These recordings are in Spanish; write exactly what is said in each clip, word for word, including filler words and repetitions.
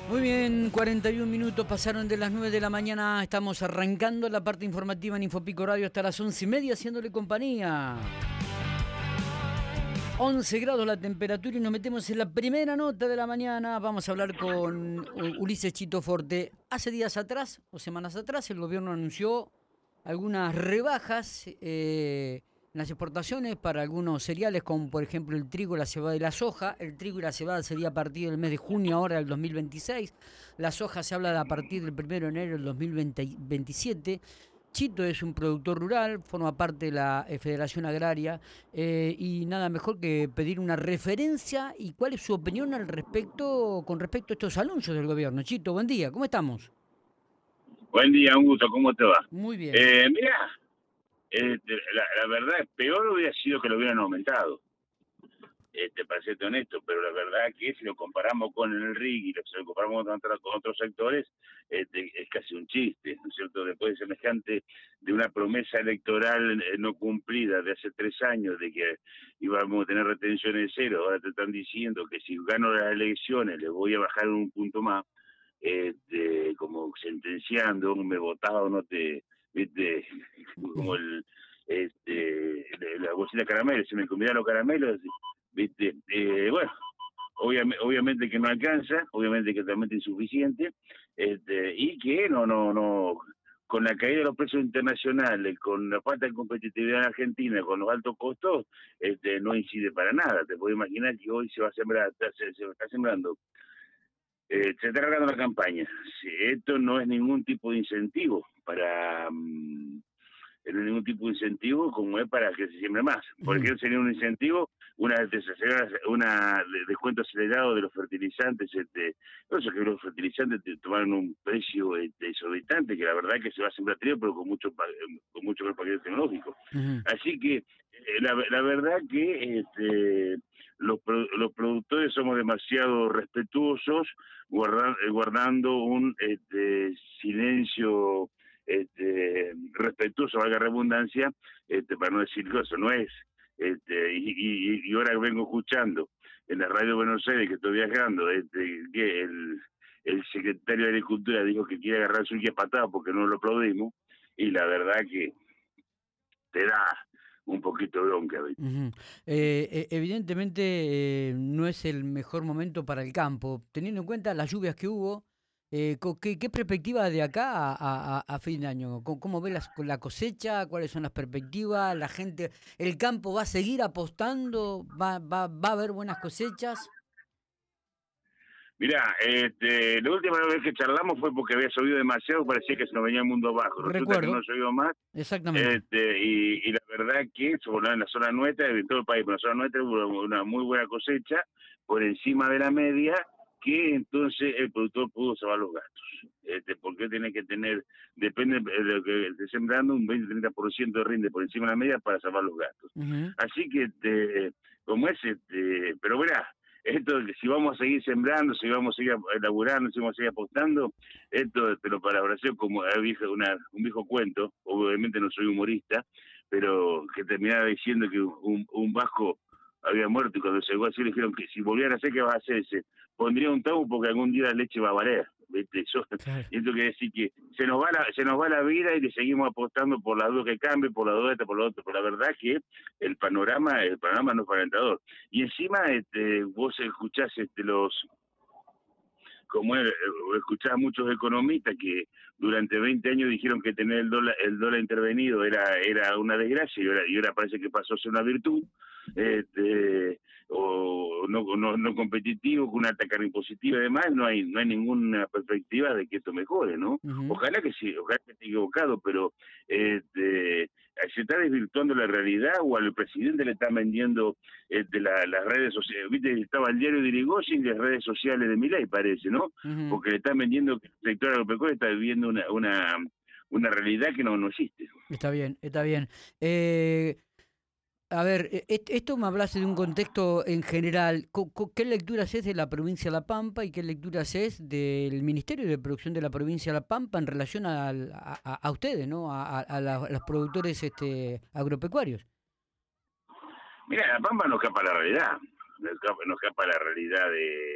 Muy bien, cuarenta y un minutos pasaron de las nueve de la mañana. Estamos arrancando la parte informativa en Infopico Radio hasta las once y media, haciéndole compañía. once grados la temperatura y nos metemos en la primera nota de la mañana. Vamos a hablar con Ulises Chito Forte. Hace días atrás, o semanas atrás, el gobierno anunció algunas rebajas eh, en las exportaciones para algunos cereales, como por ejemplo el trigo, la cebada y la soja. El trigo y la cebada sería a partir del mes de junio ahora del dos mil veintiséis. La soja se habla de a partir del primero de enero del dos mil veintisiete. Chito es un productor rural, forma parte de la eh, Federación Agraria eh, y nada mejor que pedir una referencia y cuál es su opinión al respecto con respecto a estos anuncios del gobierno. Chito, buen día, ¿cómo estamos? Buen día, un gusto, ¿cómo te va? Muy bien. Eh, mira, eh, la, la verdad, peor hubiera sido que lo hubieran aumentado, este, para serte honesto, pero la verdad que si lo comparamos con el R I C y lo, si lo comparamos con, otra, con otros sectores, este, es casi un chiste, ¿no es cierto? Después de semejante, de una promesa electoral eh, no cumplida de hace tres años, de que íbamos a tener retenciones cero, ahora te están diciendo que si gano las elecciones les voy a bajar un punto más, este, como sentenciando, me votaba o no te, viste, como el, este, la bolsita de caramelos, se me comían los caramelos, viste, eh, bueno, obviamente, obviamente que no alcanza, obviamente que es totalmente insuficiente, este, y que no, no, no, con la caída de los precios internacionales, con la falta de competitividad en Argentina, con los altos costos, este, no incide para nada. Te puedo imaginar que hoy se va a sembrar, se, se está sembrando. Eh, se está cargando la campaña. Si esto no es ningún tipo de incentivo para um, no es ningún tipo de incentivo como es para que se siembre más. Por ejemplo, sería un incentivo una una descuento acelerado de los fertilizantes, este, no sé que los fertilizantes te tomaron un precio este, exorbitante, que la verdad que se va a sembrar trigo, pero con mucho con mucho paquete tecnológico. Uh-huh. Así que eh, la, la verdad que este, los, los productores somos demasiado respetuosos, guardar, guardando un este, silencio este, respetuoso, valga redundancia, este, para no decir cosas, no es, este, y, y, y ahora vengo escuchando en la radio de Buenos Aires, que estoy viajando, este, que el, el secretario de Agricultura dijo que quiere agarrar su patada porque no lo aplaudimos, y la verdad que te da un poquito de bronca. Uh-huh. eh, evidentemente eh, no es el mejor momento para el campo, teniendo en cuenta las lluvias que hubo. Eh, ¿qué, ¿Qué perspectiva de acá a, a, a fin de año? ¿Cómo, cómo ves la, la cosecha? ¿Cuáles son las perspectivas? ¿La gente, el campo va a seguir apostando? ¿Va, va, va a haber buenas cosechas? Mirá, este, la última vez que charlamos fue porque había llovido demasiado, parecía que se nos venía el mundo abajo. Resulta Recuerdo. que no llovió más. Exactamente. Este, y, y la verdad que, sobre en la zona nuestra, en todo el país, pero en la zona nuestra hubo una muy buena cosecha, por encima de la media, que entonces el productor pudo salvar los gastos. Este, porque tiene que tener, depende de lo que esté sembrando, un veinte a treinta por ciento de rinde por encima de la media para salvar los gastos. Uh-huh. Así que, este, como es, este, pero verá, esto, si vamos a seguir sembrando, si vamos a seguir elaborando, si vamos a seguir apostando, esto te lo parafraseo como una, un viejo cuento, obviamente no soy humorista, pero que terminaba diciendo que un, un vasco había muerto y cuando llegó así le dijeron que si volvieran a hacer, ¿qué va a hacer? Se pondría un tabú porque algún día la leche va a valer. ¿Viste? Eso, claro. Y esto quiere decir que se nos va la, se nos va la vida y le seguimos apostando por la duda que cambie, por la duda esta, por la otra. Pero la verdad que el panorama, el panorama no es alentador. Y encima este, vos escuchás este, los, como él, escuchás a muchos economistas que durante veinte años dijeron que tener el dólar, el dólar intervenido era, era una desgracia y ahora, y ahora parece que pasó a ser una virtud. Este, o no, no, no competitivo, con una alta carga impositiva y demás, no hay, no hay ninguna perspectiva de que esto mejore, ¿no? Uh-huh. Ojalá que sí, ojalá que esté equivocado, pero este, se está desvirtuando la realidad o al presidente le están vendiendo este, la, las redes sociales, viste, estaba el diario de Irigoyen y las redes sociales de Milei, parece, ¿no? Uh-huh. Porque le están vendiendo que el sector agropecuario está viviendo una, una, una realidad que no, no existe. Está bien, está bien. Eh... A ver, esto me hablaste de un contexto en general. ¿Qué lecturas es de la provincia de La Pampa y qué lecturas es del Ministerio de Producción de la provincia de La Pampa en relación a, a, a ustedes, ¿no? A, a, la, a los productores este, agropecuarios? Mira, La Pampa no escapa a la realidad, no escapa, no escapa a la realidad de,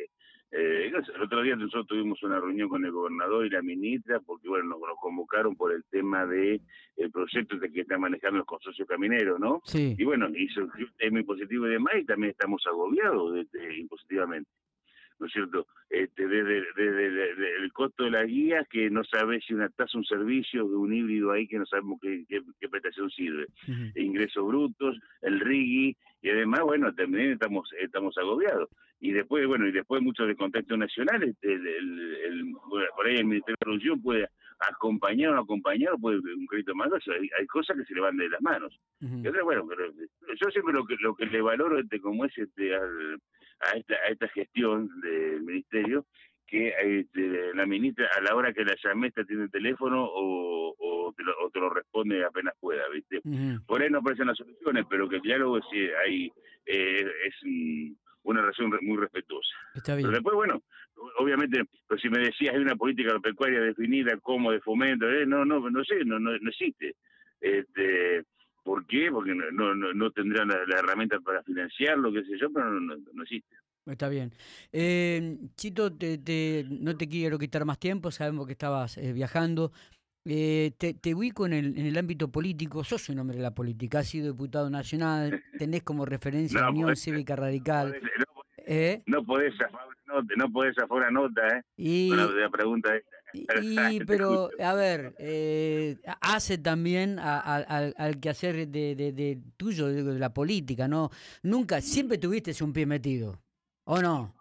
Eh, el otro día nosotros tuvimos una reunión con el gobernador y la ministra porque, bueno, nos, nos convocaron por el tema de el proyecto de que está manejando el consorcio caminero, ¿no? Sí. Y bueno, y surgió un tema impositivo y demás, y también estamos agobiados de, de, impositivamente, ¿no es cierto? Este, desde, desde, desde el costo de las guías, que no sabes si una tasa, un servicio, un híbrido ahí que no sabemos qué, qué, qué prestación sirve. Uh-huh. Ingresos brutos, el RIGI, y además, bueno, también estamos estamos agobiados. Y después, bueno, y después mucho de contexto nacional, este, el, el, el, por ahí el Ministerio de Producción puede acompañar o no acompañar, puede un crédito más, hay, hay cosas que se le van de las manos. Uh-huh. Y otra, bueno, pero yo siempre lo que lo que le valoro este como es este al, a esta a esta gestión del ministerio, que este, la ministra a la hora que la llamé está tiene el teléfono o, o, te lo, o te lo responde apenas pueda, ¿viste? Uh-huh. Por ahí no aparecen las soluciones, pero que claro, sí, hay eh, es un, una relación muy respetuosa. Está bien. Pero después, bueno, obviamente, pero si me decías hay una política agropecuaria definida como de fomento, eh, no, no, no sé, no, no, no existe. Este, ¿por qué? Porque no, no, no tendrán la, la herramienta para financiarlo, qué sé yo, pero no, no, no existe. Está bien. Eh, Chito, te, te, no te quiero quitar más tiempo, sabemos que estabas eh, viajando. Eh, te, te ubico en el, en el ámbito político, sos un hombre de la política, has sido diputado nacional, tenés como referencia no, a Unión podés, Cívica Radical. Podés, no, podés, ¿Eh? no podés zafar una nota, no podés zafar una nota, ¿eh? Y, con la, la pregunta esta. Y, pero, a ver, eh, hace también a, a, al, al quehacer de, de, de tuyo, de, de la política, ¿no? Nunca, siempre tuviste un pie metido, ¿o no?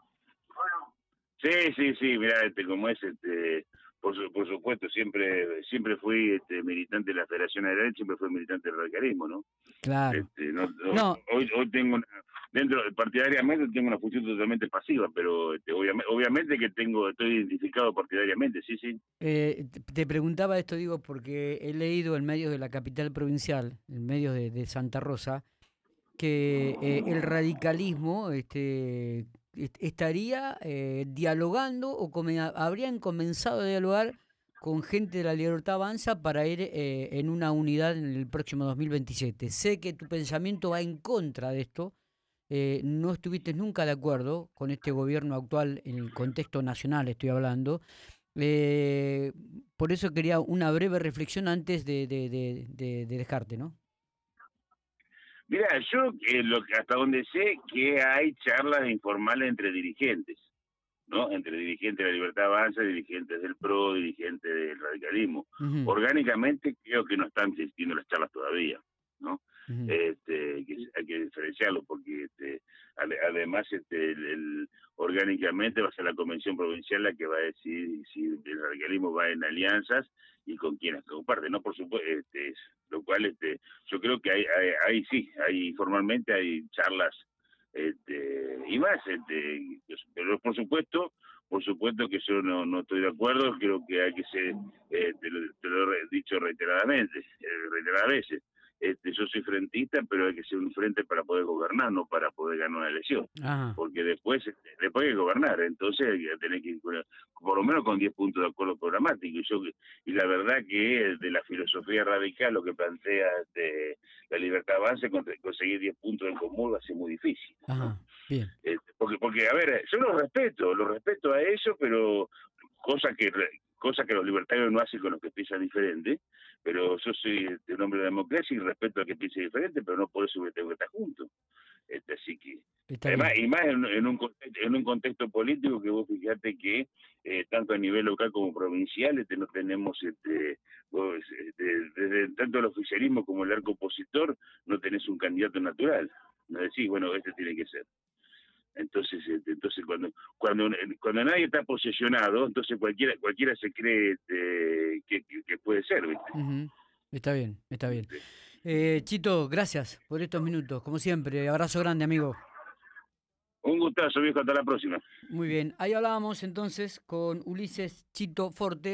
Sí, sí, sí, mira, este, como es, este, por, su, por supuesto, siempre siempre fui este, militante de la Federación Agraria, siempre fui militante del radicalismo, ¿no? Claro. Este, no, no, no. Hoy, hoy tengo, una, dentro, partidariamente tengo una función totalmente pasiva, pero este, obviamente, obviamente que tengo, estoy identificado partidariamente, sí, sí. Eh, te preguntaba esto, digo, porque he leído en medios de la capital provincial, en medios de, de Santa Rosa, que eh, el radicalismo este, estaría eh, dialogando o come, habrían comenzado a dialogar con gente de la Libertad Avanza para ir eh, en una unidad en el próximo dos mil veintisiete. Sé que tu pensamiento va en contra de esto, eh, no estuviste nunca de acuerdo con este gobierno actual en el contexto nacional, estoy hablando. Eh, por eso quería una breve reflexión antes de, de, de, de, de dejarte, ¿no? Mira, yo eh, lo, hasta donde sé que hay charlas informales entre dirigentes, ¿no? Entre dirigentes de la Libertad Avanza, dirigentes del P R O, dirigentes del radicalismo. Uh-huh. Orgánicamente creo que no están existiendo las charlas todavía, ¿no? Uh-huh. Este, que hay que diferenciarlo porque este, además este, el, el, orgánicamente va a ser la convención provincial la que va a decir si el radicalismo va en alianzas y con quienes comparte, ¿no? Por supuesto, este, lo cual este, yo creo que hay, hay, hay sí, hay formalmente hay charlas este, y más, este, pero por supuesto, por supuesto que yo no, no estoy de acuerdo, creo que hay que ser, eh, te, lo, te lo he dicho reiteradamente, eh, reiteradas veces, este, yo soy frentista, pero hay que ser un frente para poder gobernar, no para poder ganar una elección. Ajá. Porque después después hay que gobernar, entonces hay que tener que ir por lo menos con diez puntos de acuerdo programático. Y, yo, y la verdad que de la filosofía radical, lo que plantea este, la Libertad Avanza, conseguir diez puntos en común va a ser muy difícil. Ajá. ¿No? Bien. Este, porque, porque, a ver, yo los respeto, los respeto a ellos, pero cosas que... cosa que los libertarios no hacen con los que piensan diferente, pero yo soy este, un hombre de democracia y respeto al que piense diferente, pero no por eso me tengo que estar juntos. Este, así que, Está además, bien. y más en, en, un contexto, en un contexto político que vos fijate que eh, tanto a nivel local como provincial este, no tenemos, este, vos, este, desde tanto el oficialismo como el arco opositor, no tenés un candidato natural. No decís, bueno, este tiene que ser. Entonces, entonces cuando cuando cuando nadie está posesionado, entonces cualquiera cualquiera se cree este, que, que, que puede ser, ¿viste? Uh-huh. Está bien, está bien. Eh, Chito, gracias por estos minutos, como siempre. Abrazo grande, amigo. Un gustazo, viejo, hasta la próxima. Muy bien, ahí hablábamos entonces con Ulises Chito Forte.